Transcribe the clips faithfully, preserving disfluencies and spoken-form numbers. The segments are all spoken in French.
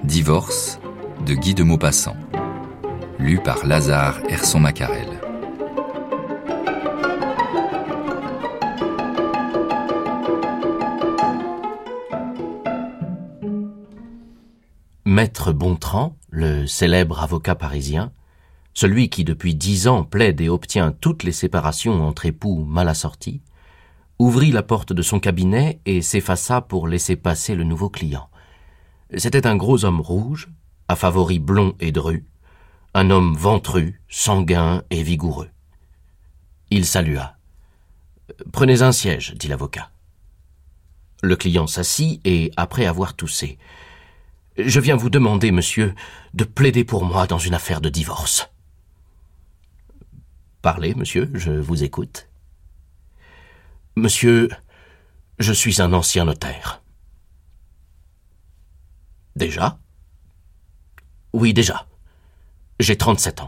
Divorce de Guy de Maupassant. Lu par Lazare Herson-Macarel. Maître Bontran, le célèbre avocat parisien, celui qui depuis dix ans plaide et obtient toutes les séparations entre époux mal assortis, ouvrit la porte de son cabinet et s'effaça pour laisser passer le nouveau client. C'était un gros homme rouge, à favoris blond et dru, un homme ventru, sanguin et vigoureux. Il salua. « Prenez un siège, » dit l'avocat. Le client s'assit et, après avoir toussé, « Je viens vous demander, monsieur, de plaider pour moi dans une affaire de divorce. » « Parlez, monsieur, je vous écoute. »« Monsieur, je suis un ancien notaire. »« Déjà ?»« Oui, déjà. J'ai trente-sept ans. »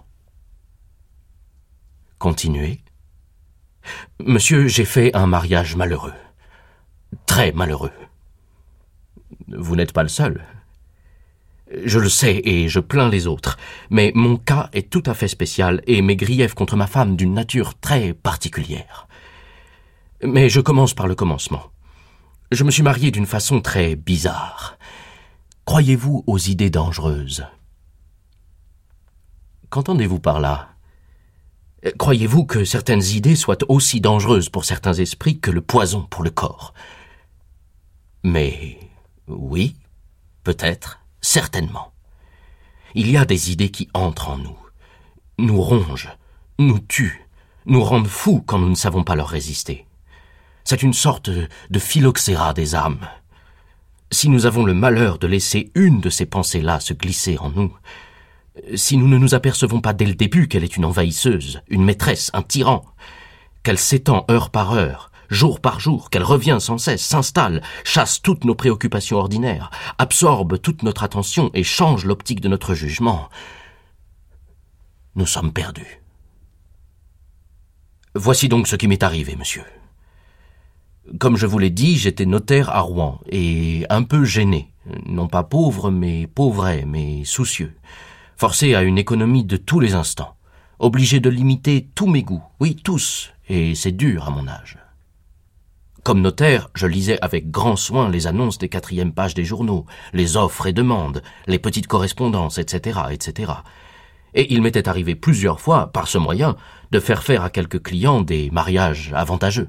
Continuez. « Monsieur, j'ai fait un mariage malheureux. Très malheureux. » Vous n'êtes pas le seul. Je le sais et je plains les autres, mais mon cas est tout à fait spécial et mes griefs contre ma femme d'une nature très particulière. Mais je commence par le commencement. Je me suis marié d'une façon très bizarre. Croyez-vous aux idées dangereuses? Qu'entendez-vous par là? Croyez-vous que certaines idées soient aussi dangereuses pour certains esprits que le poison pour le corps? Mais oui, peut-être. Certainement. Il y a des idées qui entrent en nous, nous rongent, nous tuent, nous rendent fous quand nous ne savons pas leur résister. C'est une sorte de phylloxéra des âmes. Si nous avons le malheur de laisser une de ces pensées-là se glisser en nous, si nous ne nous apercevons pas dès le début qu'elle est une envahisseuse, une maîtresse, un tyran, qu'elle s'étend heure par heure, jour par jour, qu'elle revient sans cesse, s'installe, chasse toutes nos préoccupations ordinaires, absorbe toute notre attention et change l'optique de notre jugement, nous sommes perdus. Voici donc ce qui m'est arrivé, monsieur. Comme je vous l'ai dit, j'étais notaire à Rouen et un peu gêné, non pas pauvre, mais pauvret, mais soucieux, forcé à une économie de tous les instants, obligé de limiter tous mes goûts, oui, tous, et c'est dur à mon âge. Comme notaire, je lisais avec grand soin les annonces des quatrièmes pages des journaux, les offres et demandes, les petites correspondances, et cetera, et cetera. Et il m'était arrivé plusieurs fois, par ce moyen, de faire faire à quelques clients des mariages avantageux.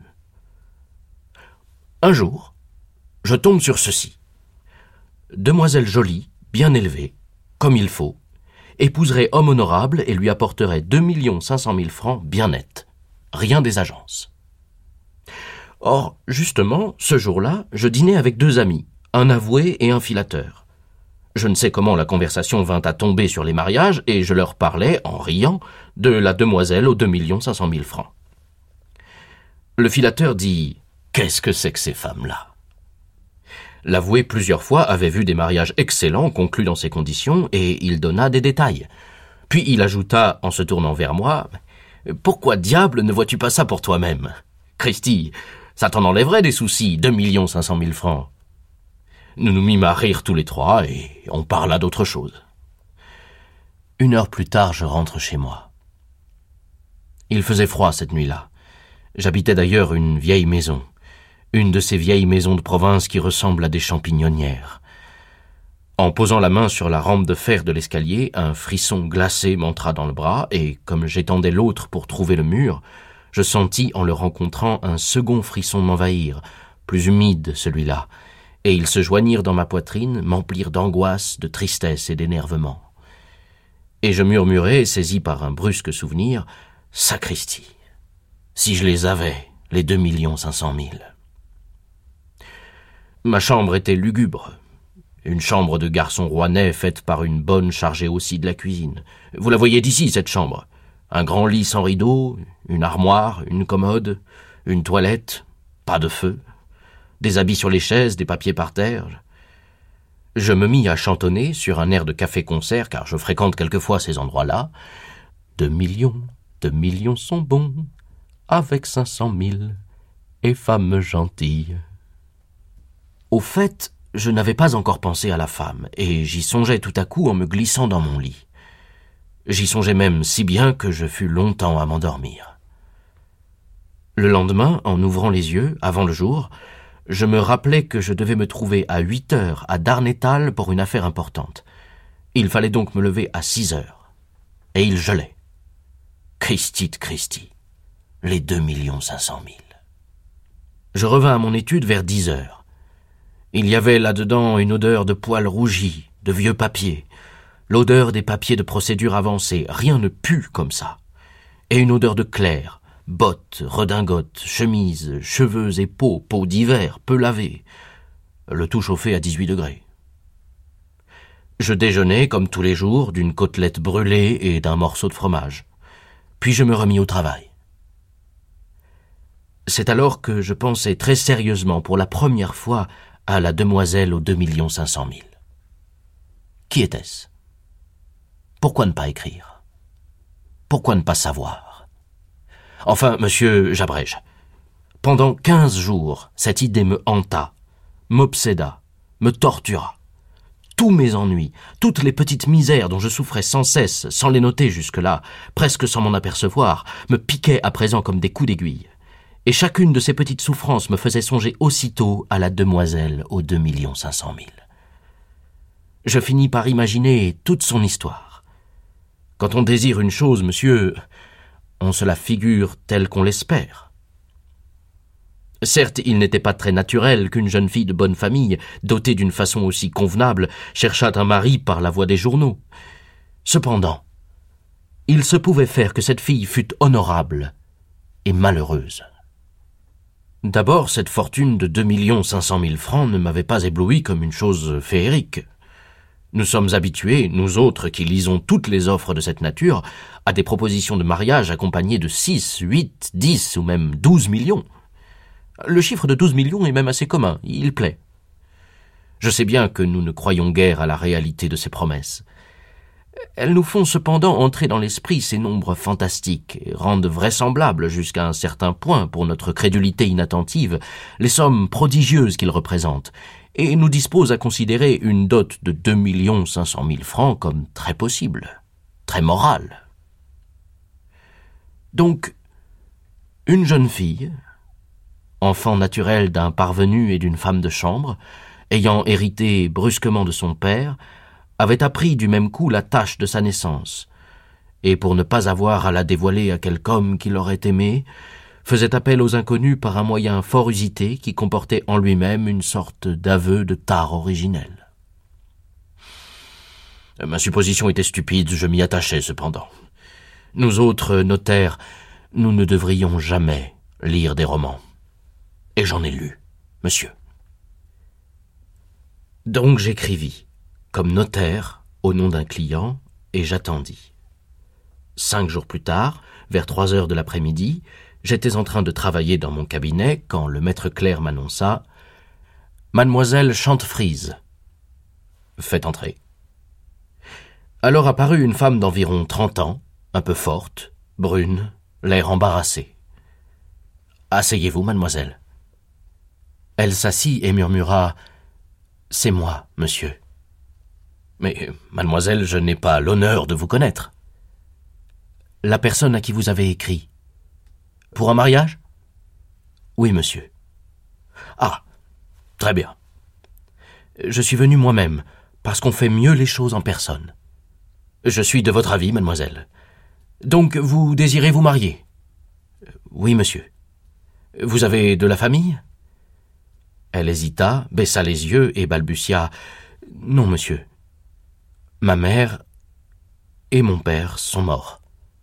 Un jour, je tombe sur ceci. Demoiselle jolie, bien élevée, comme il faut, épouserait homme honorable et lui apporterait deux millions cinq cent mille francs bien nets. Rien des agences. Or, justement, ce jour-là, je dînais avec deux amis, un avoué et un filateur. Je ne sais comment la conversation vint à tomber sur les mariages et je leur parlais, en riant, de la demoiselle aux deux millions cinq cent mille francs. Le filateur dit « Qu'est-ce que c'est que ces femmes-là » L'avoué plusieurs fois avait vu des mariages excellents conclus dans ces conditions et il donna des détails. Puis il ajouta, en se tournant vers moi, « Pourquoi diable ne vois-tu pas ça pour toi-même ? Christi, ça t'en enlèverait des soucis, deux millions cinq cent mille francs. » Nous nous mîmes à rire tous les trois et on parla d'autre chose. Une heure plus tard, je rentre chez moi. Il faisait froid cette nuit-là. J'habitais d'ailleurs une vieille maison, une de ces vieilles maisons de province qui ressemblent à des champignonnières. En posant la main sur la rampe de fer de l'escalier, un frisson glacé m'entra dans le bras et, comme j'étendais l'autre pour trouver le mur, je sentis en le rencontrant un second frisson m'envahir, plus humide celui-là, et ils se joignirent dans ma poitrine, m'emplirent d'angoisse, de tristesse et d'énervement. Et je murmurai, saisi par un brusque souvenir, « Sacristi, si je les avais, les deux millions cinq cent mille. » Ma chambre était lugubre, une chambre de garçon rouennais faite par une bonne chargée aussi de la cuisine. Vous la voyez d'ici, cette chambre. Un grand lit sans rideau, une armoire, une commode, une toilette, pas de feu, des habits sur les chaises, des papiers par terre. Je me mis à chantonner sur un air de café-concert, car je fréquente quelquefois ces endroits-là. Deux millions, deux millions sont bons, avec cinq cent mille, et femme gentille. Au fait, Je n'avais pas encore pensé à la femme, et j'y songeais tout à coup en me glissant dans mon lit. J'y songeais même si bien que je fus longtemps à m'endormir. Le lendemain, en ouvrant les yeux, avant le jour, je me rappelais que je devais me trouver à huit heures à Darnétal pour une affaire importante. Il fallait donc me lever à six heures. Et il gelait. Christi de Christi, les deux millions cinq cent mille. Je revins à mon étude vers dix heures. Il y avait là-dedans une odeur de poils rougis, de vieux papiers, l'odeur des papiers de procédure avancée, rien ne pue comme ça, et une odeur de clair, bottes, redingotes, chemises, cheveux et peaux, peaux d'hiver, peu lavées, le tout chauffé à dix-huit degrés. Je déjeunai, comme tous les jours, d'une côtelette brûlée et d'un morceau de fromage. Puis je me remis au travail. C'est alors que je pensai très sérieusement pour la première fois à la demoiselle aux deux millions cinq cent mille. Qui était-ce? Pourquoi ne pas écrire? Pourquoi ne pas savoir? Enfin, monsieur, j'abrège. Pendant quinze jours, cette idée me hanta, m'obséda, me tortura. Tous mes ennuis, toutes les petites misères dont je souffrais sans cesse, sans les noter jusque-là, presque sans m'en apercevoir, me piquaient à présent comme des coups d'aiguille. Et chacune de ces petites souffrances me faisait songer aussitôt à la demoiselle aux deux millions cinq cent mille. Je finis par imaginer toute son histoire. Quand on désire une chose, monsieur, on se la figure telle qu'on l'espère. Certes, il n'était pas très naturel qu'une jeune fille de bonne famille, dotée d'une façon aussi convenable, cherchât un mari par la voie des journaux. Cependant, il se pouvait faire que cette fille fût honorable et malheureuse. D'abord, cette fortune de deux millions cinq cent mille francs ne m'avait pas ébloui comme une chose féerique. Nous sommes habitués, nous autres qui lisons toutes les offres de cette nature, à des propositions de mariage accompagnées de six, huit, dix ou même douze millions. Le chiffre de douze millions est même assez commun, il plaît. Je sais bien que nous ne croyons guère à la réalité de ces promesses. Elles nous font cependant entrer dans l'esprit ces nombres fantastiques et rendent vraisemblables jusqu'à un certain point pour notre crédulité inattentive les sommes prodigieuses qu'ils représentent et nous disposent à considérer une dot de deux millions cinq cent mille francs comme très possible, très morale. Donc, une jeune fille, enfant naturel d'un parvenu et d'une femme de chambre, ayant hérité brusquement de son père, avait appris du même coup la tâche de sa naissance, et pour ne pas avoir à la dévoiler à quelque homme qui l'aurait aimée, faisait appel aux inconnus par un moyen fort usité qui comportait en lui-même une sorte d'aveu de tare originel. Ma supposition était stupide, je m'y attachais cependant. Nous autres notaires, nous ne devrions jamais lire des romans. Et j'en ai lu, monsieur. Donc j'écrivis, comme notaire, au nom d'un client, et j'attendis. Cinq jours plus tard, vers trois heures de l'après-midi, j'étais en train de travailler dans mon cabinet quand le maître clerc m'annonça « Mademoiselle Chantefrise, faites entrer. » Alors apparut une femme d'environ trente ans, un peu forte, brune, l'air embarrassé. « Asseyez-vous, mademoiselle. » Elle s'assit et murmura « C'est moi, monsieur. » « Mais, mademoiselle, je n'ai pas l'honneur de vous connaître. »« La personne à qui vous avez écrit. »« Pour un mariage ?»« Oui, monsieur. »« Ah, très bien. Je suis venu moi-même, parce qu'on fait mieux les choses en personne. Je suis de votre avis, mademoiselle. Donc, vous désirez vous marier ? » ?»« Oui, monsieur. »« Vous avez de la famille ?» Elle hésita, baissa les yeux et balbutia « Non, monsieur. Ma mère et mon père sont morts. »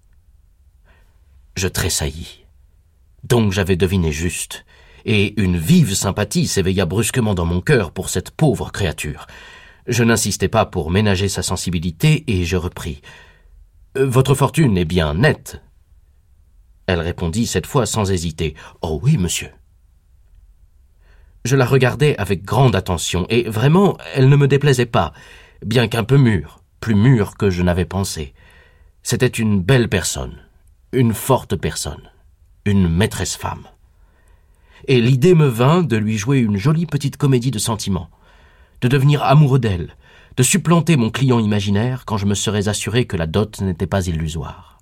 Je tressaillis. Donc j'avais deviné juste, et une vive sympathie s'éveilla brusquement dans mon cœur pour cette pauvre créature. Je n'insistai pas pour ménager sa sensibilité, et je repris. « Votre fortune est bien nette. » Elle répondit cette fois sans hésiter. « Oh oui, monsieur. » Je la regardais avec grande attention, et vraiment, elle ne me déplaisait pas, bien qu'un peu mûre, plus mûre que je n'avais pensé. C'était une belle personne, une forte personne, une maîtresse femme. Et l'idée me vint de lui jouer une jolie petite comédie de sentiments. de devenir amoureux d'elle, de supplanter mon client imaginaire quand je me serais assuré que la dot n'était pas illusoire.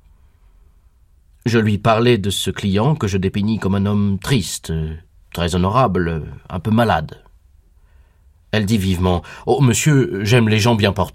Je lui parlais de ce client que je dépeignis comme un homme triste, très honorable, un peu malade. Elle dit vivement « Oh, monsieur, j'aime les gens bien portants. »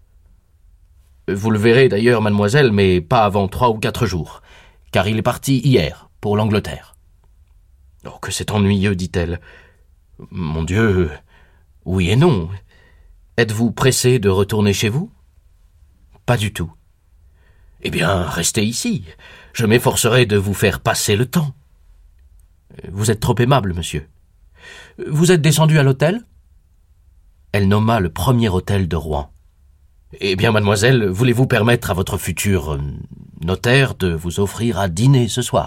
Vous le verrez d'ailleurs, mademoiselle, mais pas avant trois ou quatre jours, car il est parti hier, pour l'Angleterre. « Oh, que c'est ennuyeux, dit-elle. »« Mon Dieu, oui et non. Êtes-vous pressé de retourner chez vous ?»« Pas du tout. »« Eh bien, restez ici. Je m'efforcerai de vous faire passer le temps. »« Vous êtes trop aimable, monsieur. »« Vous êtes descendu à l'hôtel ?» Elle nomma le premier hôtel de Rouen. « Eh bien, mademoiselle, voulez-vous permettre à votre futur euh, notaire de vous offrir à dîner ce soir ?»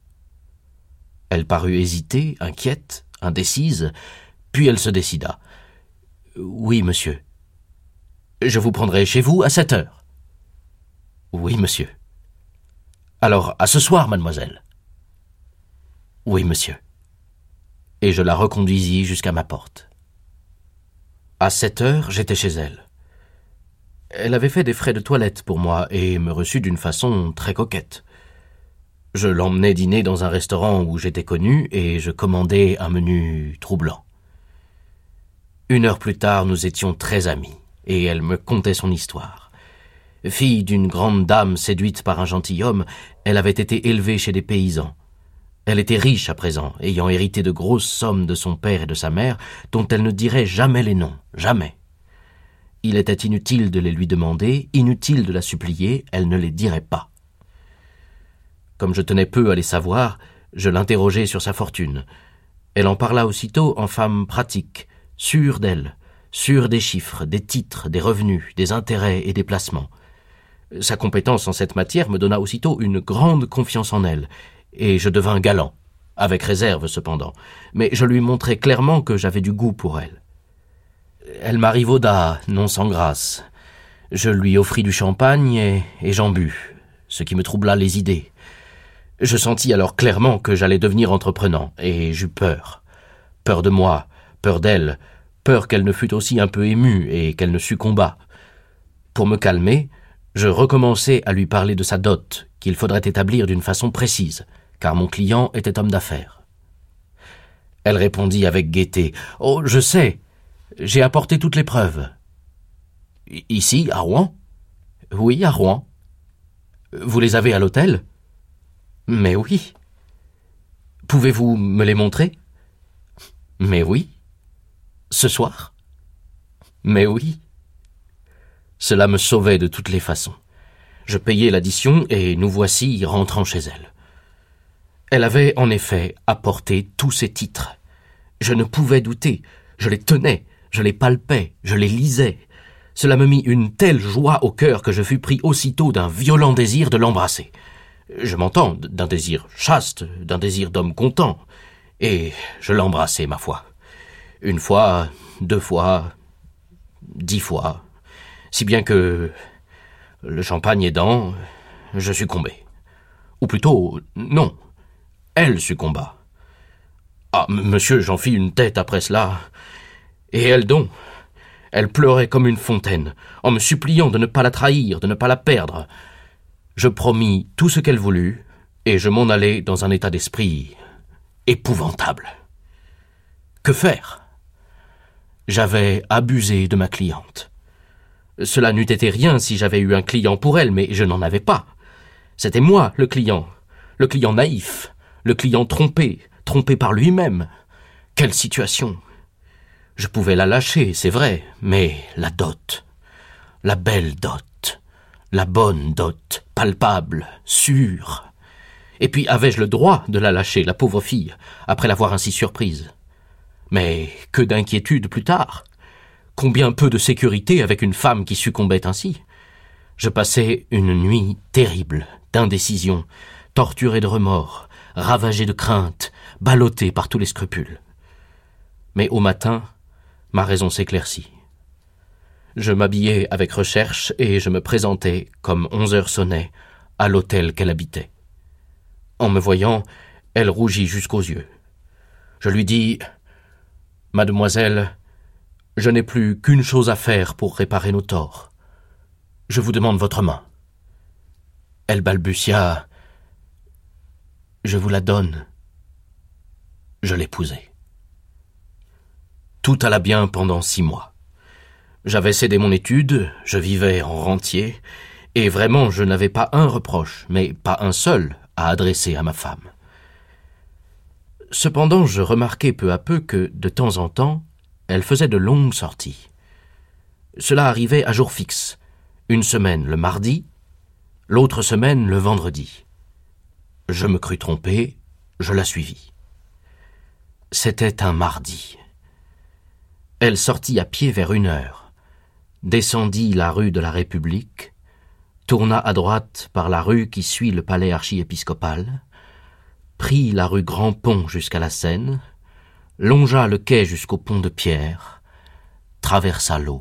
Elle parut hésiter, inquiète, indécise, puis elle se décida. « Oui, monsieur. »« Je vous prendrai chez vous à sept heures. »« Oui, monsieur. »« Alors, à ce soir, mademoiselle. »« Oui, monsieur. » Et je la reconduisis jusqu'à ma porte. À sept heures, j'étais chez elle. Elle avait fait des frais de toilette pour moi et me reçut d'une façon très coquette. Je l'emmenai dîner dans un restaurant où j'étais connu et je commandai un menu troublant. Une heure plus tard, nous étions très amis et elle me contait son histoire. Fille d'une grande dame séduite par un gentilhomme, elle avait été élevée chez des paysans. Elle était riche à présent, ayant hérité de grosses sommes de son père et de sa mère, dont elle ne dirait jamais les noms, jamais. Il était inutile de les lui demander, inutile de la supplier, elle ne les dirait pas. Comme je tenais peu à les savoir, je l'interrogeai sur sa fortune. Elle en parla aussitôt en femme pratique, sûre d'elle, sûre des chiffres, des titres, des revenus, des intérêts et des placements. Sa compétence en cette matière me donna aussitôt une grande confiance en elle, et je devins galant, avec réserve cependant, mais je lui montrai clairement que j'avais du goût pour elle. Elle m'arrivauda, non sans grâce. Je lui offris du champagne et, et j'en bus, ce qui me troubla les idées. Je sentis alors clairement que j'allais devenir entreprenant, et j'eus peur. Peur de moi, peur d'elle, peur qu'elle ne fût aussi un peu émue et qu'elle ne succombât. Pour me calmer, je recommençai à lui parler de sa dot, qu'il faudrait établir d'une façon précise, car mon client était homme d'affaires. Elle répondit avec gaieté « Oh, je sais, j'ai apporté toutes les preuves. »« Ici, à Rouen ?»« Oui, à Rouen. »« Vous les avez à l'hôtel ?»« Mais oui. »« Pouvez-vous me les montrer ?»« Mais oui. »« Ce soir ?»« Mais oui. » Cela me sauvait de toutes les façons. Je payai l'addition et nous voici rentrant chez elle. Elle avait en effet apporté tous ses titres. Je ne pouvais douter, je les tenais, je les palpais, je les lisais. Cela me mit une telle joie au cœur que je fus pris aussitôt d'un violent désir de l'embrasser. Je m'entends, d'un désir chaste, d'un désir d'homme content. Et je l'embrassai, ma foi. Une fois, deux fois, dix fois, si bien que, le champagne aidant, je succombai. Ou plutôt, non, elle succomba. Ah, m- monsieur, j'en fis une tête après cela. Et elle donc, elle pleurait comme une fontaine, en me suppliant de ne pas la trahir, de ne pas la perdre. Je promis tout ce qu'elle voulut, et je m'en allai dans un état d'esprit épouvantable. Que faire ? J'avais abusé de ma cliente. Cela n'eût été rien si j'avais eu un client pour elle, mais je n'en avais pas. C'était moi, le client, le client naïf, le client trompé, trompé par lui-même. Quelle situation ! Je pouvais la lâcher, c'est vrai, mais la dot, la belle dot, la bonne dot, palpable, sûre. Et puis avais-je le droit de la lâcher, la pauvre fille, après l'avoir ainsi surprise ? Mais que d'inquiétude plus tard ! Combien peu de sécurité avec une femme qui succombait ainsi. Je passai une nuit terrible, d'indécision, torturé de remords, ravagé de crainte, ballotté par tous les scrupules. Mais au matin, ma raison s'éclaircit. Je m'habillai avec recherche et je me présentai, comme onze heures sonnaient, à l'hôtel qu'elle habitait. En me voyant, elle rougit jusqu'aux yeux. Je lui dis « Mademoiselle, Je n'ai plus qu'une chose à faire pour réparer nos torts. Je vous demande votre main. » Elle balbutia. « Je vous la donne. » Je l'épousai. Tout alla bien pendant six mois. J'avais cédé mon étude, je vivais en rentier, et vraiment je n'avais pas un reproche, mais pas un seul, à adresser à ma femme. Cependant, je remarquai peu à peu que, de temps en temps, elle faisait de longues sorties. Cela arrivait à jour fixe, une semaine le mardi, l'autre semaine le vendredi. Je me crus trompé, je la suivis. C'était un mardi. Elle sortit à pied vers une heure, descendit la rue de la République, tourna à droite par la rue qui suit le palais archiépiscopal, prit la rue Grand Pont jusqu'à la Seine, longea le quai jusqu'au pont de Pierre, traversa l'eau.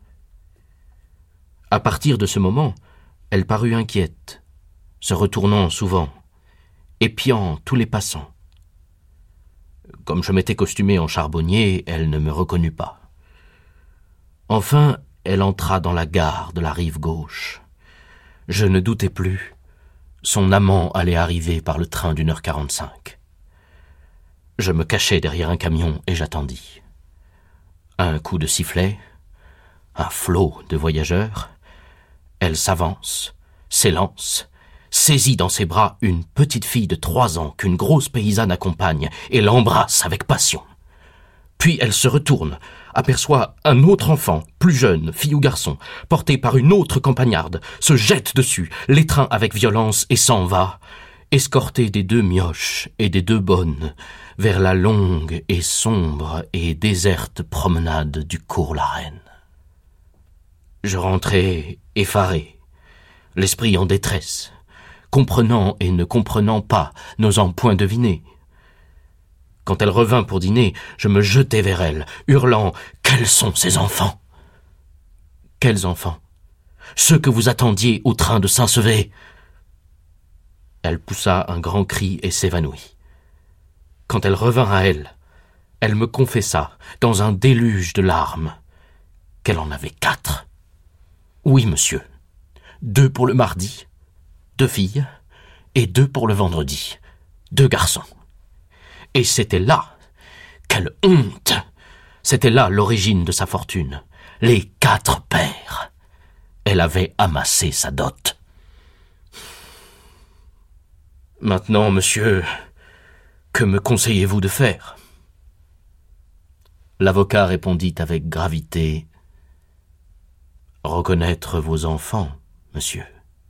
À partir de ce moment, elle parut inquiète, se retournant souvent, épiant tous les passants. Comme je m'étais costumé en charbonnier, elle ne me reconnut pas. Enfin, elle entra dans la gare de la rive gauche. Je ne doutais plus. Son amant allait arriver par le train d'une heure quarante-cinq. Je me cachai derrière un camion et j'attendis. Un coup de sifflet, un flot de voyageurs. Elle s'avance, s'élance, saisit dans ses bras une petite fille de trois ans qu'une grosse paysanne accompagne et l'embrasse avec passion. Puis elle se retourne, aperçoit un autre enfant, plus jeune, fille ou garçon, porté par une autre campagnarde, se jette dessus, l'étreint avec violence et s'en va, escortée des deux mioches et des deux bonnes, vers la longue et sombre et déserte promenade du cours la Reine. Je rentrai effaré, l'esprit en détresse, comprenant et ne comprenant pas, n'osant point deviner. Quand elle revint pour dîner, je me jetai vers elle, hurlant « Quels sont ces enfants ?» ?»« Quels enfants ? Ceux que vous attendiez au train de Saint-Sevé !» Elle poussa un grand cri et s'évanouit. Quand elle revint à elle, elle me confessa, dans un déluge de larmes, qu'elle en avait quatre. Oui, monsieur, deux pour le mardi, deux filles, et deux pour le vendredi, deux garçons. Et c'était là, quelle honte! C'était là l'origine de sa fortune, les quatre pères. Elle avait amassé sa dot. Maintenant, monsieur, que me conseillez-vous de faire ? L'avocat répondit avec gravité, « Reconnaître vos enfants, monsieur. »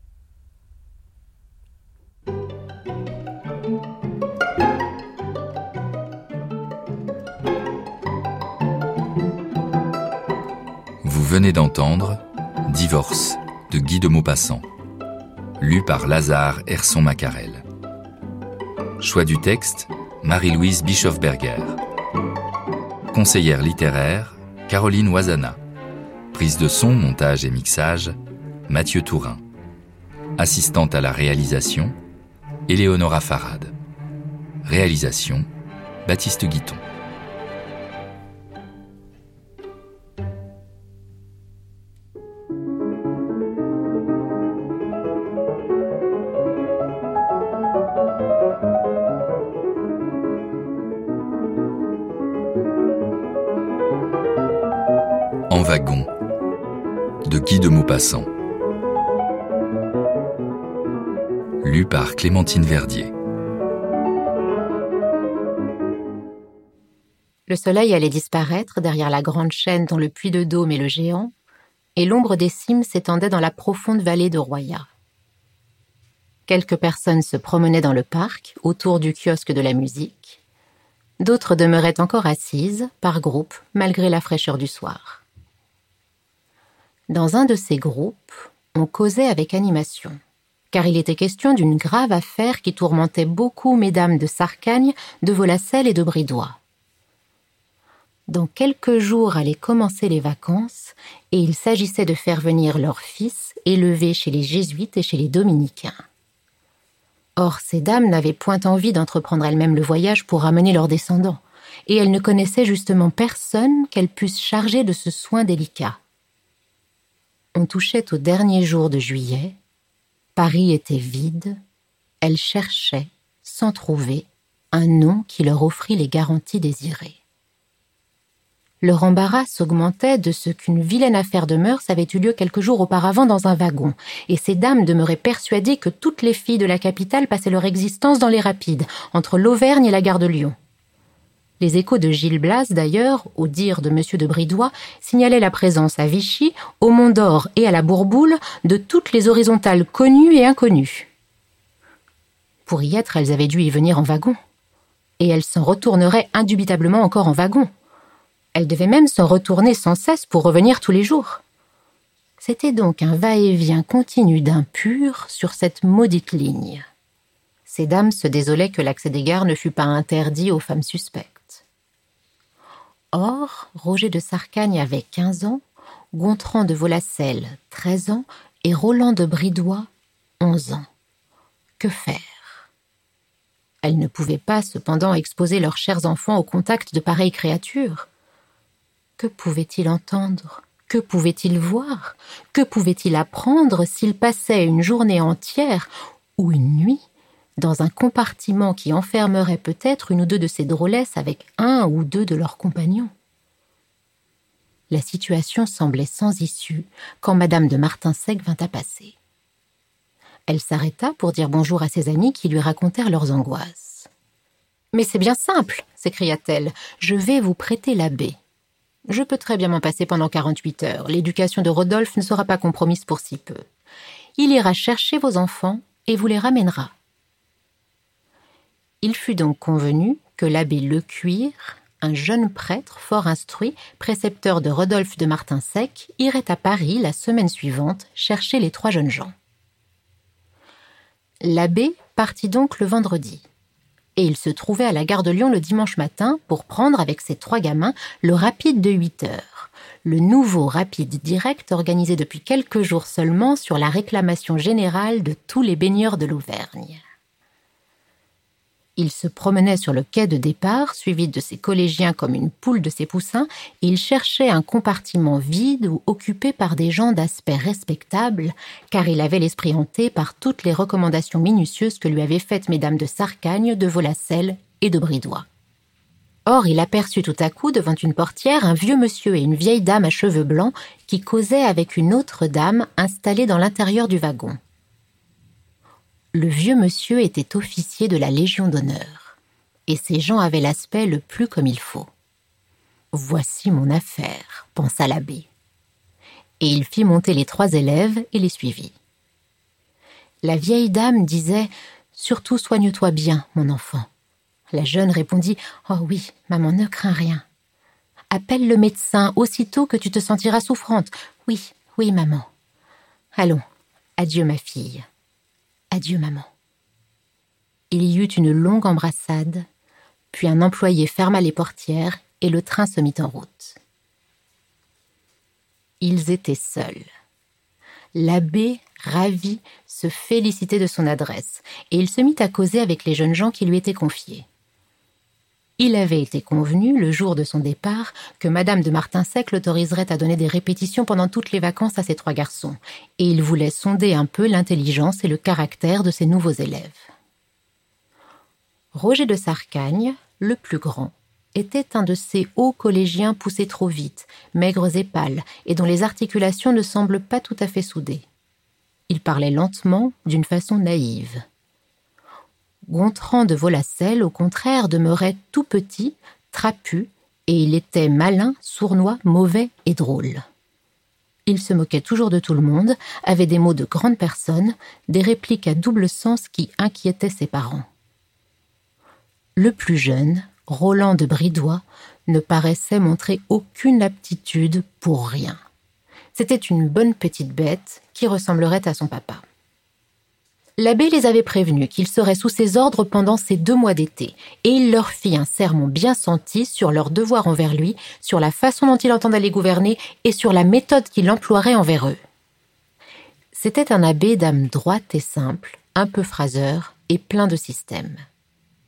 Vous venez d'entendre « Divorce » de Guy de Maupassant, lu par Lazare Herson-Macarel. Choix du texte, Marie-Louise Bischoff-Berger. Conseillère littéraire, Caroline Oisana. Prise de son, montage et mixage, Mathieu Tourin. Assistante à la réalisation, Éléonora Farad. Réalisation, Baptiste Guiton. En wagon, de Guy de Maupassant. Lu par Clémentine Verdier. Le soleil allait disparaître derrière la grande chaîne dont le puits de Dôme est le géant, et l'ombre des cimes s'étendait dans la profonde vallée de Roya. Quelques personnes se promenaient dans le parc, autour du kiosque de la musique. D'autres demeuraient encore assises, par groupes, malgré la fraîcheur du soir. Dans un de ces groupes, on causait avec animation, car il était question d'une grave affaire qui tourmentait beaucoup mesdames de Sarcagne, de Volacelle et de Bridois. Dans quelques jours allaient commencer les vacances, et il s'agissait de faire venir leur fils, élevé chez les jésuites et chez les dominicains. Or, ces dames n'avaient point envie d'entreprendre elles-mêmes le voyage pour ramener leurs descendants. et elle ne connaissait justement personne qu'elle puisse charger de ce soin délicat. On touchait au dernier jour de juillet, Paris était vide, elle cherchait, sans trouver, un nom qui leur offrit les garanties désirées. Leur embarras s'augmentait de ce qu'une vilaine affaire de mœurs avait eu lieu quelques jours auparavant dans un wagon, et ces dames demeuraient persuadées que toutes les filles de la capitale passaient leur existence dans les rapides, entre l'Auvergne et la gare de Lyon. Les échos de Gil Blas, d'ailleurs, au dire de Monsieur de Bridois, signalaient la présence à Vichy, au Mont d'Or et à la Bourboule de toutes les horizontales connues et inconnues. Pour y être, elles avaient dû y venir en wagon. Et elles s'en retourneraient indubitablement encore en wagon. Elles devaient même s'en retourner sans cesse pour revenir tous les jours. C'était donc un va-et-vient continu d'impurs sur cette maudite ligne. Ces dames se désolaient que l'accès des gares ne fût pas interdit aux femmes suspectes. Or, Roger de Sarcagne avait quinze ans, Gontran de Volacelle treize ans et Roland de Bridois onze ans. Que faire? Elles ne pouvaient pas, cependant, exposer leurs chers enfants au contact de pareilles créatures. Que pouvaient-ils entendre? Que pouvaient-ils voir? Que pouvaient-ils apprendre s'ils passaient une journée entière ou une nuit dans un compartiment qui enfermerait peut-être une ou deux de ces drôlesses avec un ou deux de leurs compagnons? La situation semblait sans issue quand Madame de Martinsac vint à passer. Elle s'arrêta pour dire bonjour à ses amis qui lui racontèrent leurs angoisses. « Mais c'est bien simple, s'écria-t-elle, je vais vous prêter l'abbé. Je peux très bien m'en passer pendant quarante-huit heures, l'éducation de Rodolphe ne sera pas compromise pour si peu. Il ira chercher vos enfants et vous les ramènera. » Il fut donc convenu que l'abbé Lecuir, un jeune prêtre fort instruit, précepteur de Rodolphe de Martinsac, irait à Paris la semaine suivante chercher les trois jeunes gens. L'abbé partit donc le vendredi, et il se trouvait à la gare de Lyon le dimanche matin pour prendre avec ses trois gamins le rapide de huit heures, le nouveau rapide direct organisé depuis quelques jours seulement sur la réclamation générale de tous les baigneurs de l'Auvergne. Il se promenait sur le quai de départ, suivi de ses collégiens comme une poule de ses poussins, et il cherchait un compartiment vide ou occupé par des gens d'aspect respectable, car il avait l'esprit hanté par toutes les recommandations minutieuses que lui avaient faites mesdames de Sarcagne, de Volacelle et de Bridois. Or, il aperçut tout à coup devant une portière un vieux monsieur et une vieille dame à cheveux blancs qui causaient avec une autre dame installée dans l'intérieur du wagon. Le vieux monsieur était officier de la Légion d'honneur, et ces gens avaient l'aspect le plus comme il faut. « Voici mon affaire », pensa l'abbé. Et il fit monter les trois élèves et les suivit. La vieille dame disait « Surtout soigne-toi bien, mon enfant ». La jeune répondit « Oh oui, maman, ne crains rien. Appelle le médecin aussitôt que tu te sentiras souffrante. Oui, oui, maman. Allons, adieu ma fille. Adieu, maman. » Il y eut une longue embrassade, puis un employé ferma les portières et le train se mit en route. Ils étaient seuls. L'abbé, ravi, se félicitait de son adresse, et il se mit à causer avec les jeunes gens qui lui étaient confiés. Il avait été convenu, le jour de son départ, que Madame de Martinsac l'autoriserait à donner des répétitions pendant toutes les vacances à ses trois garçons, et il voulait sonder un peu l'intelligence et le caractère de ses nouveaux élèves. Roger de Sarcagne, le plus grand, était un de ces hauts collégiens poussés trop vite, maigres et pâles, et dont les articulations ne semblent pas tout à fait soudées. Il parlait lentement, d'une façon naïve. Gontran de Volacelle, au contraire, demeurait tout petit, trapu, et il était malin, sournois, mauvais et drôle. Il se moquait toujours de tout le monde, avait des mots de grande personne, des répliques à double sens qui inquiétaient ses parents. Le plus jeune, Roland de Bridois, ne paraissait montrer aucune aptitude pour rien. C'était une bonne petite bête qui ressemblerait à son papa. L'abbé les avait prévenus qu'ils seraient sous ses ordres pendant ces deux mois d'été, et il leur fit un sermon bien senti sur leur devoir envers lui, sur la façon dont il entendait les gouverner et sur la méthode qu'il emploierait envers eux. C'était un abbé d'âme droite et simple, un peu phraseur et plein de système.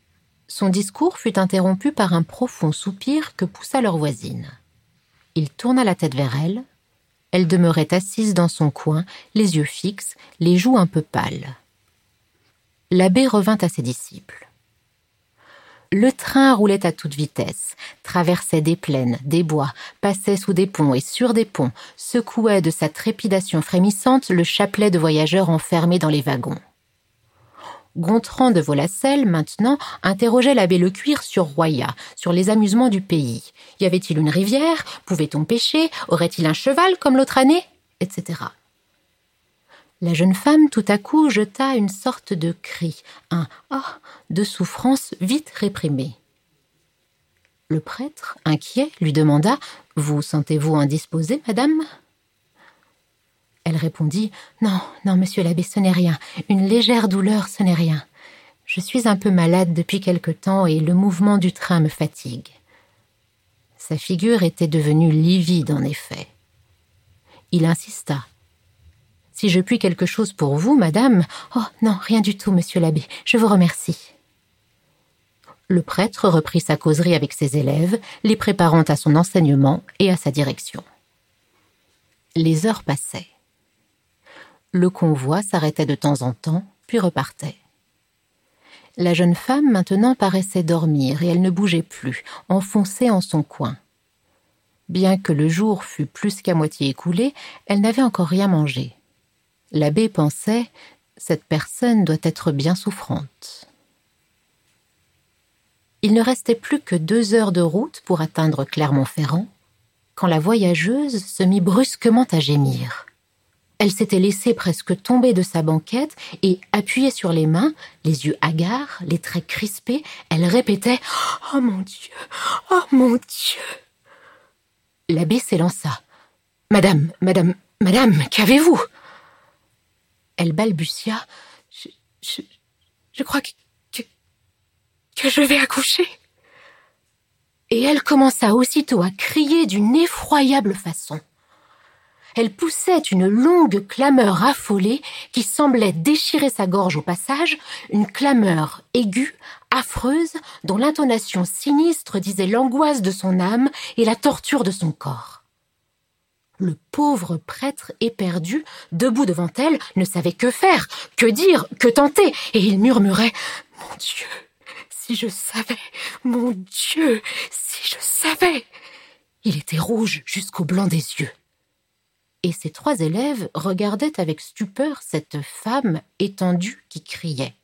Son discours fut interrompu par un profond soupir que poussa leur voisine. Il tourna la tête vers elle. Elle demeurait assise dans son coin, les yeux fixes, les joues un peu pâles. L'abbé revint à ses disciples. Le train roulait à toute vitesse, traversait des plaines, des bois, passait sous des ponts et sur des ponts, secouait de sa trépidation frémissante le chapelet de voyageurs enfermés dans les wagons. Gontran de Volacelle, maintenant, interrogeait l'abbé Lecuir sur Royat, sur les amusements du pays. Y avait-il une rivière? Pouvait-on pêcher? Aurait-il un cheval comme l'autre année? Etc. La jeune femme, tout à coup, jeta une sorte de cri, un « ah » de souffrance vite réprimé. Le prêtre, inquiet, lui demanda « Vous sentez-vous indisposée, madame ?» Elle répondit « Non, non, monsieur l'abbé, ce n'est rien. Une légère douleur, ce n'est rien. Je suis un peu malade depuis quelque temps et le mouvement du train me fatigue. » Sa figure était devenue livide, en effet. Il insista. « Si je puis quelque chose pour vous, madame... »« Oh, non, rien du tout, monsieur l'abbé. Je vous remercie. » Le prêtre reprit sa causerie avec ses élèves, les préparant à son enseignement et à sa direction. Les heures passaient. Le convoi s'arrêtait de temps en temps, puis repartait. La jeune femme, maintenant, paraissait dormir et elle ne bougeait plus, enfoncée en son coin. Bien que le jour fût plus qu'à moitié écoulé, elle n'avait encore rien mangé. L'abbé pensait « Cette personne doit être bien souffrante. » Il ne restait plus que deux heures de route pour atteindre Clermont-Ferrand, quand la voyageuse se mit brusquement à gémir. Elle s'était laissée presque tomber de sa banquette et, appuyée sur les mains, les yeux hagards, les traits crispés, elle répétait « Oh mon Dieu! Oh mon Dieu !» L'abbé s'élança. « Madame, madame, madame, qu'avez-vous » Elle balbutia je, « Je, je crois que, que, que je vais accoucher. » Et elle commença aussitôt à crier d'une effroyable façon. Elle poussait une longue clameur affolée qui semblait déchirer sa gorge au passage, une clameur aiguë, affreuse, dont l'intonation sinistre disait l'angoisse de son âme et la torture de son corps. Le pauvre prêtre éperdu, debout devant elle, ne savait que faire, que dire, que tenter, et il murmurait « Mon Dieu, si je savais, mon Dieu, si je savais !» Il était rouge jusqu'au blanc des yeux. Et ses trois élèves regardaient avec stupeur cette femme étendue qui criait.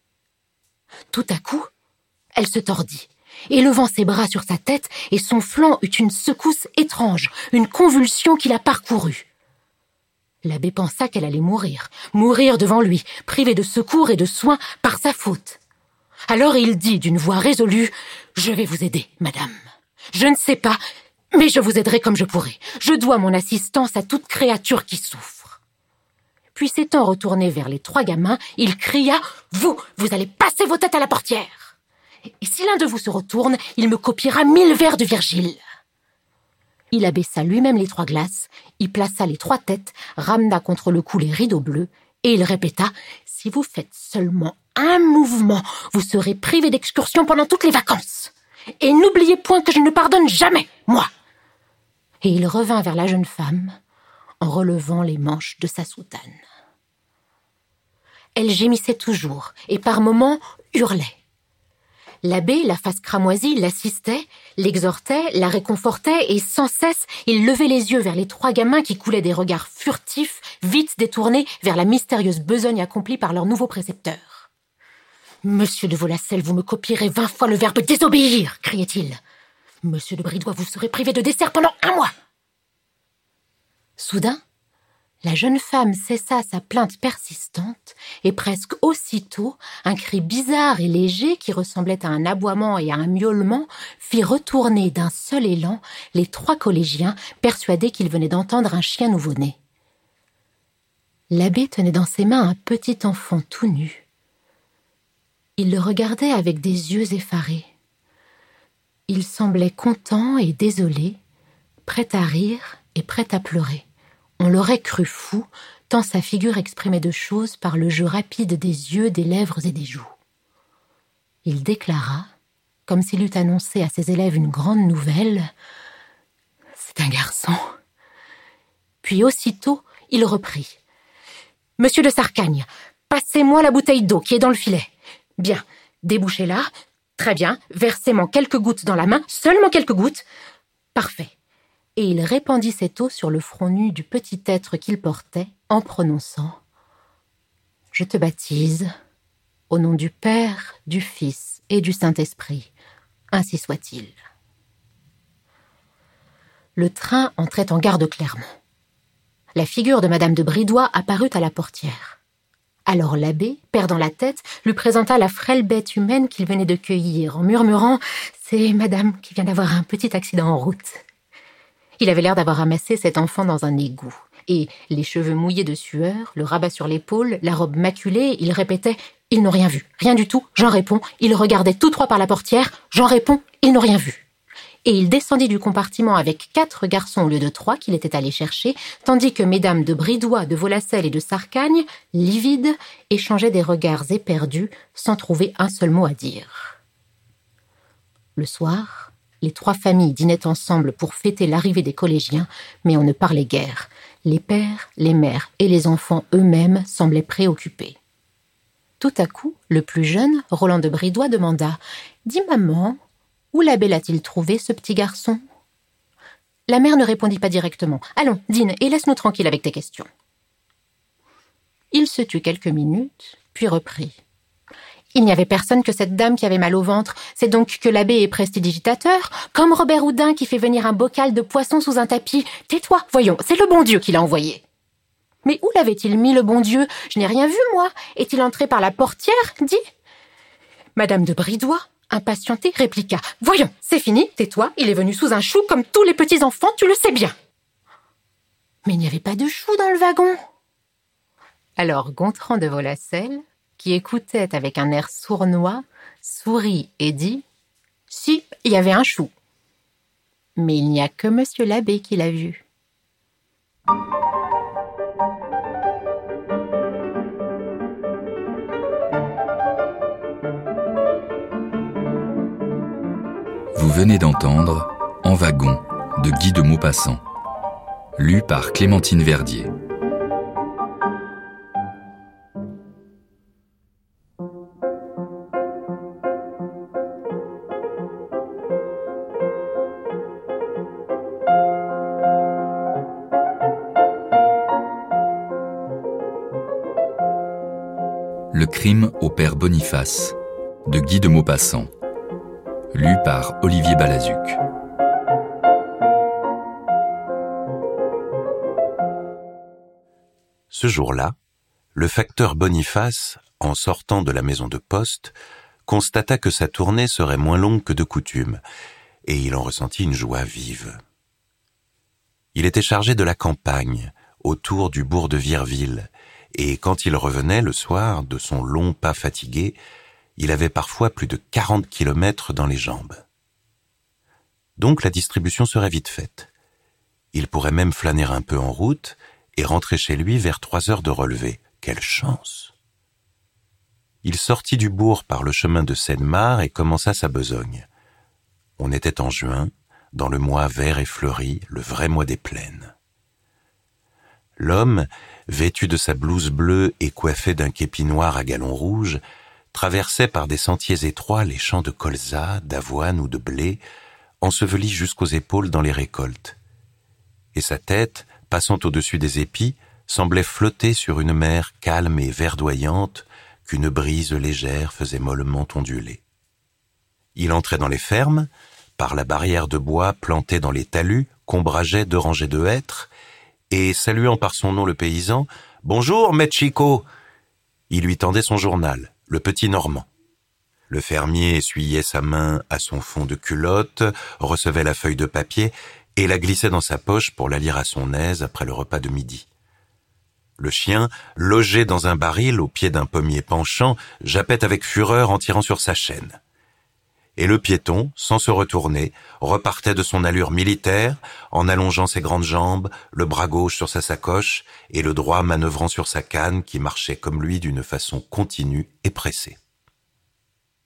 Tout à coup, elle se tordit, élevant ses bras sur sa tête, et son flanc eut une secousse étrange, une convulsion qui la parcourut. L'abbé pensa qu'elle allait mourir, mourir devant lui, privée de secours et de soins par sa faute. Alors il dit d'une voix résolue « Je vais vous aider, madame. Je ne sais pas... mais je vous aiderai comme je pourrai. Je dois mon assistance à toute créature qui souffre. » Puis s'étant retourné vers les trois gamins, il cria « Vous, vous allez passer vos têtes à la portière. Et si l'un de vous se retourne, il me copiera mille vers de Virgile. » Il abaissa lui-même les trois glaces, y plaça les trois têtes, ramena contre le cou les rideaux bleus, et il répéta « Si vous faites seulement un mouvement, vous serez privé d'excursion pendant toutes les vacances. Et n'oubliez point que je ne pardonne jamais, moi. » Et il revint vers la jeune femme en relevant les manches de sa soutane. Elle gémissait toujours et par moments hurlait. L'abbé, la face cramoisie, l'assistait, l'exhortait, la réconfortait et sans cesse il levait les yeux vers les trois gamins qui coulaient des regards furtifs, vite détournés vers la mystérieuse besogne accomplie par leur nouveau précepteur. « Monsieur de Volacelle, vous me copierez vingt fois le verbe désobéir !» criait-il. « Monsieur de Bridois, vous serez privé de dessert pendant un mois !» Soudain, la jeune femme cessa sa plainte persistante et presque aussitôt, un cri bizarre et léger qui ressemblait à un aboiement et à un miaulement fit retourner d'un seul élan les trois collégiens persuadés qu'ils venaient d'entendre un chien nouveau-né. L'abbé tenait dans ses mains un petit enfant tout nu. Il le regardait avec des yeux effarés. Il semblait content et désolé, prêt à rire et prêt à pleurer. On l'aurait cru fou, tant sa figure exprimait de choses par le jeu rapide des yeux, des lèvres et des joues. Il déclara, comme s'il eût annoncé à ses élèves une grande nouvelle, « C'est un garçon ». Puis aussitôt, il reprit. « Monsieur de Sarcagne, passez-moi la bouteille d'eau qui est dans le filet. Bien, débouchez-la. Très bien, versez-moi quelques gouttes dans la main, seulement quelques gouttes. Parfait. » Et il répandit cette eau sur le front nu du petit être qu'il portait, en prononçant « Je te baptise, au nom du Père, du Fils et du Saint-Esprit, ainsi soit-il. » Le train entrait en gare de Clermont. La figure de Madame de Bridois apparut à la portière. Alors l'abbé, perdant la tête, lui présenta la frêle bête humaine qu'il venait de cueillir, en murmurant « C'est madame qui vient d'avoir un petit accident en route. » Il avait l'air d'avoir ramassé cet enfant dans un égout, et, les cheveux mouillés de sueur, le rabat sur l'épaule, la robe maculée, il répétait « Ils n'ont rien vu, rien du tout, j'en réponds. » Ils regardaient tous trois par la portière « J'en réponds, ils n'ont rien vu. » Et il descendit du compartiment avec quatre garçons au lieu de trois qu'il était allé chercher, tandis que mesdames de Bridois, de Volacelle et de Sarcagne, livides, échangeaient des regards éperdus, sans trouver un seul mot à dire. Le soir, les trois familles dînaient ensemble pour fêter l'arrivée des collégiens, mais on ne parlait guère. Les pères, les mères et les enfants eux-mêmes semblaient préoccupés. Tout à coup, le plus jeune, Roland de Bridois, demanda « Dis maman, où l'abbé l'a-t-il trouvé, ce petit garçon ?» La mère ne répondit pas directement. « Allons, dîne, et laisse-nous tranquilles avec tes questions. » Il se tut quelques minutes, puis reprit. « Il n'y avait personne que cette dame qui avait mal au ventre. C'est donc que l'abbé est prestidigitateur, comme Robert Houdin qui fait venir un bocal de poisson sous un tapis. Tais-toi, voyons, c'est le bon Dieu qui l'a envoyé. » « Mais où l'avait-il mis, le bon Dieu ? Je n'ai rien vu, moi. Est-il entré par la portière, dis ?» Madame de Bridois, impatientée, répliqua. « Voyons, c'est fini, tais-toi, il est venu sous un chou comme tous les petits enfants, tu le sais bien. » Mais il n'y avait pas de chou dans le wagon. Alors Gontran de Volacelle, qui écoutait avec un air sournois, sourit et dit « Si, il y avait un chou. Mais il n'y a que monsieur l'abbé qui l'a vu. » Vous venez d'entendre En wagon de Guy de Maupassant, lu par Clémentine Verdier. Le crime au père Boniface de Guy de Maupassant, lu par Olivier Balazuc. Ce jour-là, le facteur Boniface, en sortant de la maison de poste, constata que sa tournée serait moins longue que de coutume, et il en ressentit une joie vive. Il était chargé de la campagne, autour du bourg de Virville, et quand il revenait le soir de son long pas fatigué, il avait parfois plus de quarante kilomètres dans les jambes. Donc la distribution serait vite faite. Il pourrait même flâner un peu en route et rentrer chez lui vers trois heures de relevée. Quelle chance! Il sortit du bourg par le chemin de Seine-Mare et commença sa besogne. On était en juin, dans le mois vert et fleuri, le vrai mois des plaines. L'homme, vêtu de sa blouse bleue et coiffé d'un képi noir à galons rouges, traversait par des sentiers étroits les champs de colza, d'avoine ou de blé, ensevelis jusqu'aux épaules dans les récoltes. Et sa tête, passant au-dessus des épis, semblait flotter sur une mer calme et verdoyante qu'une brise légère faisait mollement onduler. Il entrait dans les fermes, par la barrière de bois plantée dans les talus qu'ombrageaient deux rangées de hêtres, et saluant par son nom le paysan, « Bonjour, maître Chicot !» Il lui tendait son journal, le Petit Normand. Le fermier essuyait sa main à son fond de culotte, recevait la feuille de papier et la glissait dans sa poche pour la lire à son aise après le repas de midi. Le chien, logé dans un baril au pied d'un pommier penchant, jappait avec fureur en tirant sur sa chaîne. Et le piéton, sans se retourner, repartait de son allure militaire, en allongeant ses grandes jambes, le bras gauche sur sa sacoche et le droit manœuvrant sur sa canne qui marchait comme lui d'une façon continue et pressée.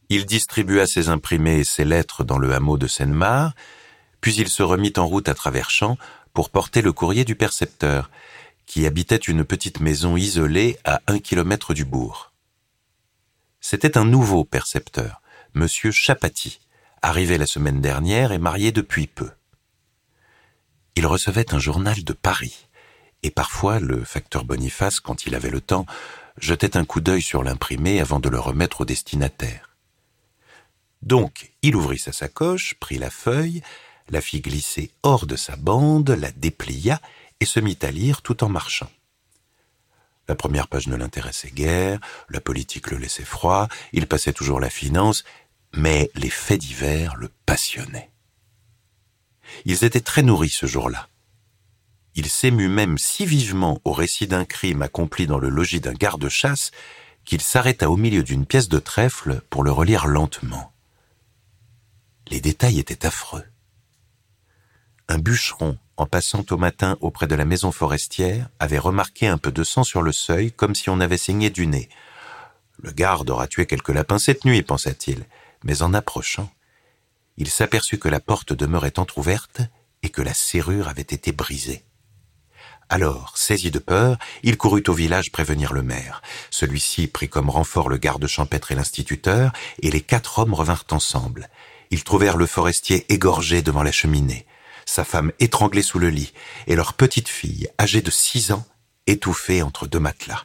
Il distribua ses imprimés et ses lettres dans le hameau de Seine-Mare, puis il se remit en route à travers champs pour porter le courrier du percepteur, qui habitait une petite maison isolée à un kilomètre du bourg. C'était un nouveau percepteur, Monsieur Chapaty, arrivé la semaine dernière et marié depuis peu. Il recevait un journal de Paris, et parfois le facteur Boniface, quand il avait le temps, jetait un coup d'œil sur l'imprimé avant de le remettre au destinataire. Donc, il ouvrit sa sacoche, prit la feuille, la fit glisser hors de sa bande, la déplia et se mit à lire tout en marchant. La première page ne l'intéressait guère, la politique le laissait froid, il passait toujours la finance, mais les faits divers le passionnaient. Ils étaient très nourris ce jour-là. Il s'émut même si vivement au récit d'un crime accompli dans le logis d'un garde-chasse qu'il s'arrêta au milieu d'une pièce de trèfle pour le relire lentement. Les détails étaient affreux. Un bûcheron, en passant au matin auprès de la maison forestière, avait remarqué un peu de sang sur le seuil, comme si on avait saigné du nez. Le garde aura tué quelques lapins cette nuit, pensa-t-il, mais en approchant, il s'aperçut que la porte demeurait entr'ouverte et que la serrure avait été brisée. Alors, saisi de peur, il courut au village prévenir le maire. Celui-ci prit comme renfort le garde champêtre et l'instituteur, et les quatre hommes revinrent ensemble. Ils trouvèrent le forestier égorgé devant la cheminée, sa femme étranglée sous le lit, et leur petite fille, âgée de six ans, étouffée entre deux matelas.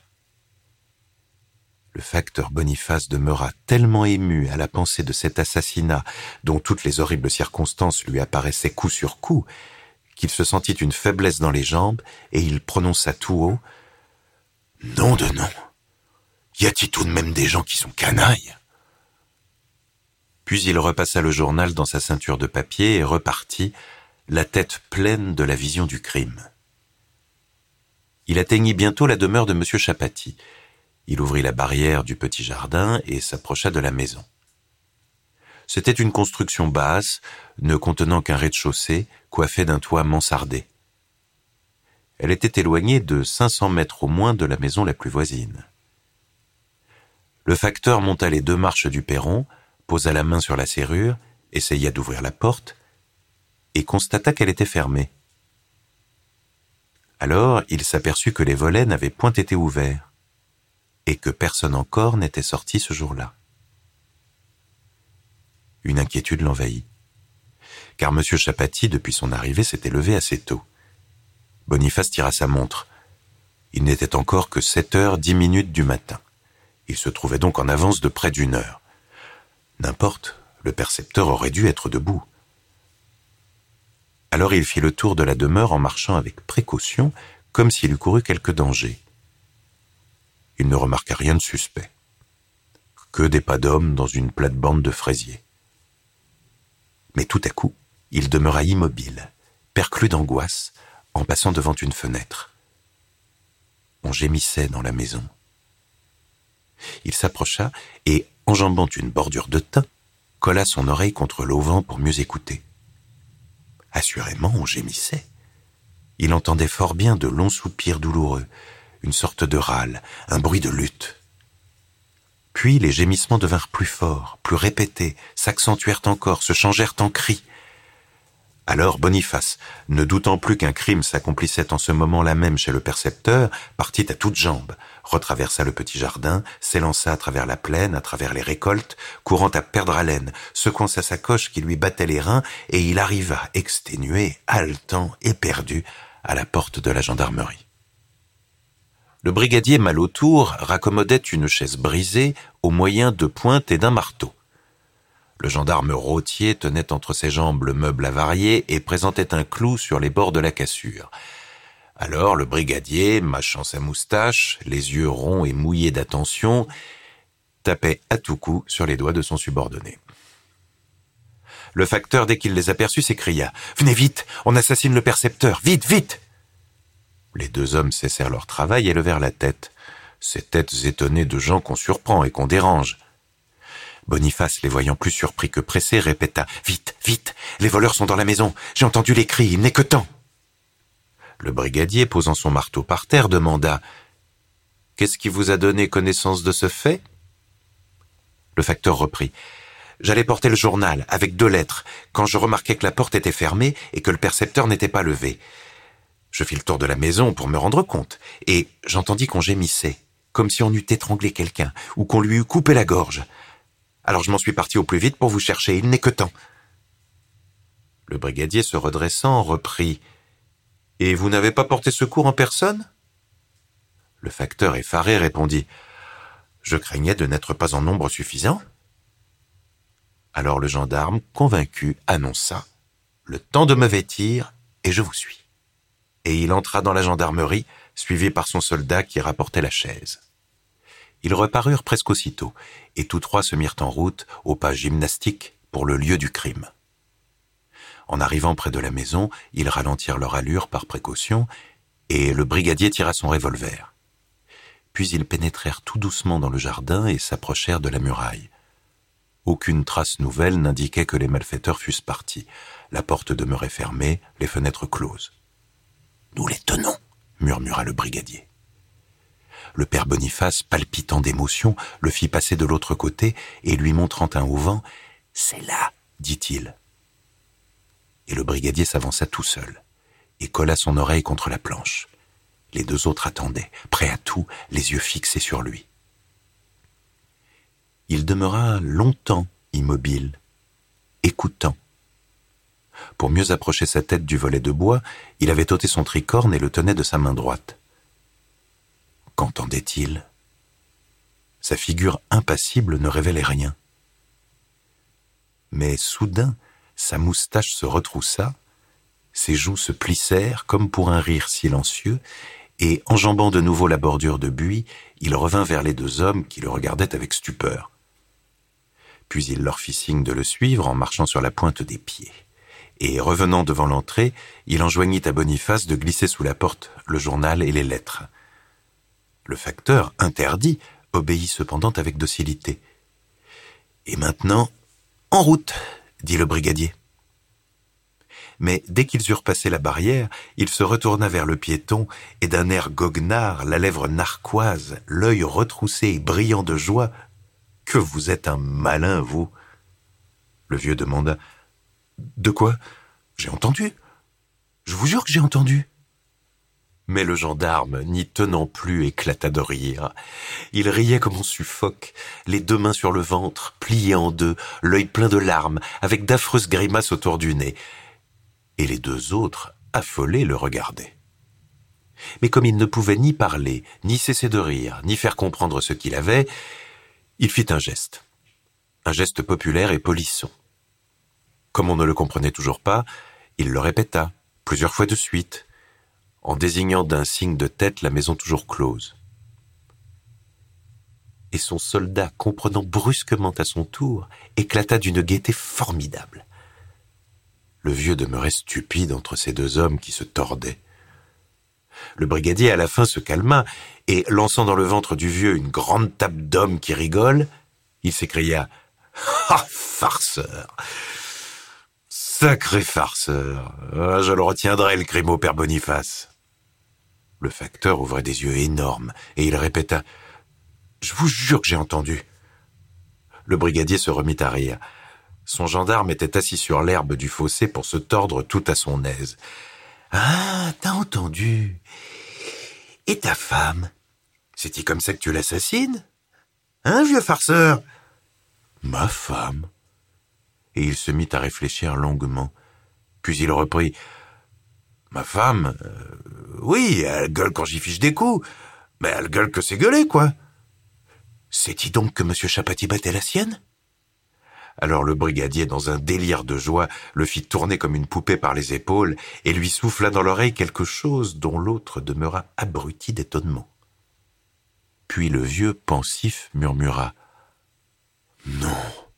Le facteur Boniface demeura tellement ému à la pensée de cet assassinat, dont toutes les horribles circonstances lui apparaissaient coup sur coup, qu'il se sentit une faiblesse dans les jambes, et il prononça tout haut « Nom de nom, y a-t-il tout de même des gens qui sont canailles ?» Puis il repassa le journal dans sa ceinture de papier et repartit, la tête pleine de la vision du crime. Il atteignit bientôt la demeure de Monsieur Chapaty. Il ouvrit la barrière du petit jardin et s'approcha de la maison. C'était une construction basse, ne contenant qu'un rez-de-chaussée, coiffé d'un toit mansardé. Elle était éloignée de cinq cents mètres au moins de la maison la plus voisine. Le facteur monta les deux marches du perron, posa la main sur la serrure, essaya d'ouvrir la porte, et constata qu'elle était fermée. Alors il s'aperçut que les volets n'avaient point été ouverts, et que personne encore n'était sorti ce jour-là. Une inquiétude l'envahit, car M. Chapaty, depuis son arrivée, s'était levé assez tôt. Boniface tira sa montre. Il n'était encore que sept heures dix minutes du matin. Il se trouvait donc en avance de près d'une heure. N'importe, le percepteur aurait dû être debout. Alors il fit le tour de la demeure en marchant avec précaution, comme s'il eût couru quelque danger. Il ne remarqua rien de suspect. Que des pas d'hommes dans une plate-bande de fraisiers. Mais tout à coup, il demeura immobile, perclus d'angoisse, en passant devant une fenêtre. On gémissait dans la maison. Il s'approcha et, enjambant une bordure de thym, colla son oreille contre l'auvent pour mieux écouter. Assurément, on gémissait. Il entendait fort bien de longs soupirs douloureux, une sorte de râle, un bruit de lutte. Puis les gémissements devinrent plus forts, plus répétés, s'accentuèrent encore, se changèrent en cris. Alors Boniface, ne doutant plus qu'un crime s'accomplissait en ce moment-là même chez le percepteur, partit à toutes jambes, retraversa le petit jardin, s'élança à travers la plaine, à travers les récoltes, courant à perdre haleine, secouant sa sacoche qui lui battait les reins, et il arriva, exténué, haletant, éperdu, à la porte de la gendarmerie. Le brigadier Malautour raccommodait une chaise brisée au moyen de pointes et d'un marteau. Le gendarme Rottier tenait entre ses jambes le meuble avarié et présentait un clou sur les bords de la cassure. Alors le brigadier, mâchant sa moustache, les yeux ronds et mouillés d'attention, tapait à tout coup sur les doigts de son subordonné. Le facteur, dès qu'il les aperçut, s'écria « Venez vite, on assassine le percepteur, vite, vite !» Les deux hommes cessèrent leur travail et levèrent la tête, ces têtes étonnées de gens qu'on surprend et qu'on dérange. Boniface, les voyant plus surpris que pressés, répéta « Vite, vite, les voleurs sont dans la maison, j'ai entendu les cris, il n'est que temps !» Le brigadier, posant son marteau par terre, demanda « Qu'est-ce qui vous a donné connaissance de ce fait ?» Le facteur reprit. J'allais porter le journal, avec deux lettres, quand je remarquai que la porte était fermée et que le percepteur n'était pas levé. Je fis le tour de la maison pour me rendre compte, et j'entendis qu'on gémissait, comme si on eût étranglé quelqu'un, ou qu'on lui eût coupé la gorge. Alors je m'en suis parti au plus vite pour vous chercher, il n'est que temps. Le brigadier, se redressant, reprit. « Et vous n'avez pas porté secours en personne ?» Le facteur, effaré, répondit. « Je craignais de n'être pas en nombre suffisant. » Alors le gendarme, convaincu, annonça. « Le temps de me vêtir, et je vous suis. » Et il entra dans la gendarmerie, suivi par son soldat qui rapportait la chaise. Ils reparurent presque aussitôt, et tous trois se mirent en route, au pas gymnastique, pour le lieu du crime. En arrivant près de la maison, ils ralentirent leur allure par précaution, et le brigadier tira son revolver. Puis ils pénétrèrent tout doucement dans le jardin et s'approchèrent de la muraille. Aucune trace nouvelle n'indiquait que les malfaiteurs fussent partis. La porte demeurait fermée, les fenêtres closes. « Nous les tenons !» murmura le brigadier. Le père Boniface, palpitant d'émotion, le fit passer de l'autre côté et lui montrant un auvent, « C'est là !» dit-il. Et le brigadier s'avança tout seul et colla son oreille contre la planche. Les deux autres attendaient, prêts à tout, les yeux fixés sur lui. Il demeura longtemps immobile, écoutant. Pour mieux approcher sa tête du volet de bois, il avait ôté son tricorne et le tenait de sa main droite. Qu'entendait-il ? Sa figure impassible ne révélait rien. Mais soudain, sa moustache se retroussa, ses joues se plissèrent comme pour un rire silencieux, et, enjambant de nouveau la bordure de buis, il revint vers les deux hommes qui le regardaient avec stupeur. Puis il leur fit signe de le suivre en marchant sur la pointe des pieds. Et, revenant devant l'entrée, il enjoignit à Boniface de glisser sous la porte le journal et les lettres. Le facteur, interdit, obéit cependant avec docilité. « Et maintenant, en route !» dit le brigadier. Mais dès qu'ils eurent passé la barrière, il se retourna vers le piéton et d'un air goguenard, la lèvre narquoise, l'œil retroussé et brillant de joie, « Que vous êtes un malin, vous !» Le vieux demanda. « De quoi ? J'ai entendu. Je vous jure que j'ai entendu. » Mais le gendarme, n'y tenant plus, éclata de rire. Il riait comme on suffoque, les deux mains sur le ventre, pliées en deux, l'œil plein de larmes, avec d'affreuses grimaces autour du nez. Et les deux autres, affolés, le regardaient. Mais comme il ne pouvait ni parler, ni cesser de rire, ni faire comprendre ce qu'il avait, il fit un geste. Un geste populaire et polisson. Comme on ne le comprenait toujours pas, il le répéta, plusieurs fois de suite, en désignant d'un signe de tête la maison toujours close. Et son soldat, comprenant brusquement à son tour, éclata d'une gaieté formidable. Le vieux demeurait stupide entre ces deux hommes qui se tordaient. Le brigadier à la fin se calma, et lançant dans le ventre du vieux une grande tape d'homme qui rigole, il s'écria « Ah, farceur ! Sacré farceur ! Ah, je le retiendrai, le crime au père Boniface !» Le facteur ouvrait des yeux énormes, et il répéta « Je vous jure que j'ai entendu !» Le brigadier se remit à rire. Son gendarme était assis sur l'herbe du fossé pour se tordre tout à son aise. « Ah, t'as entendu ? Et ta femme ? C'est-il comme ça que tu l'assassines ? Hein, vieux farceur ? » ?»« Ma femme ?» Et il se mit à réfléchir longuement. Puis il reprit. « Ma femme, euh, oui, elle gueule quand j'y fiche des coups, mais elle gueule que c'est gueulé, quoi. C'est-il donc que M. Chapatis était la sienne ?» Alors le brigadier, dans un délire de joie, le fit tourner comme une poupée par les épaules et lui souffla dans l'oreille quelque chose dont l'autre demeura abruti d'étonnement. Puis le vieux, pensif, murmura « Non,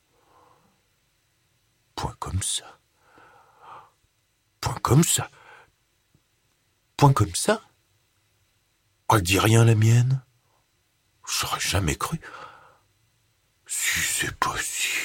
point comme ça, point comme ça, point comme ça. Elle dit rien, la mienne. J'aurais jamais cru. Si c'est possible.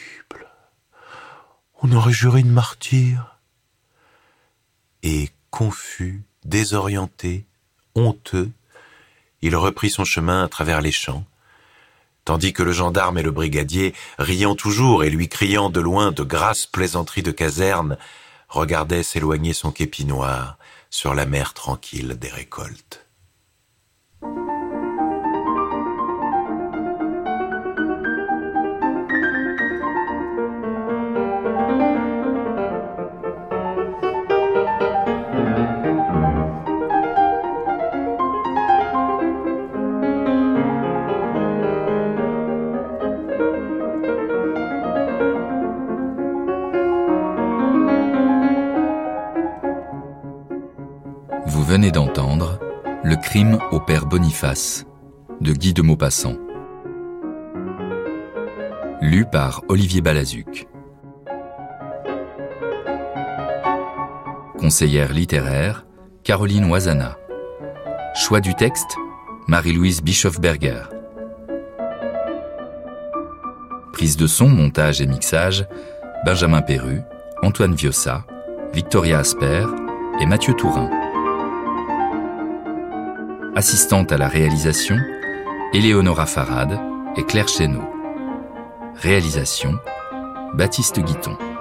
On aurait juré une martyre. » Et confus, désorienté, honteux, il reprit son chemin à travers les champs, tandis que le gendarme et le brigadier, riant toujours et lui criant de loin de grasses plaisanteries de caserne, regardaient s'éloigner son képi noir sur la mer tranquille des récoltes. Vous venez d'entendre Le crime au père Boniface de Guy de Maupassant. Lu par Olivier Balazuc. Conseillère littéraire, Caroline Oisana. Choix du texte, Marie-Louise Bischoff-Berger. Prise de son, montage et mixage, Benjamin Perru, Antoine Viossa, Victoria Asper et Mathieu Tourin. Assistante à la réalisation, Éléonora Farad et Claire Chénaud. Réalisation, Baptiste Guiton.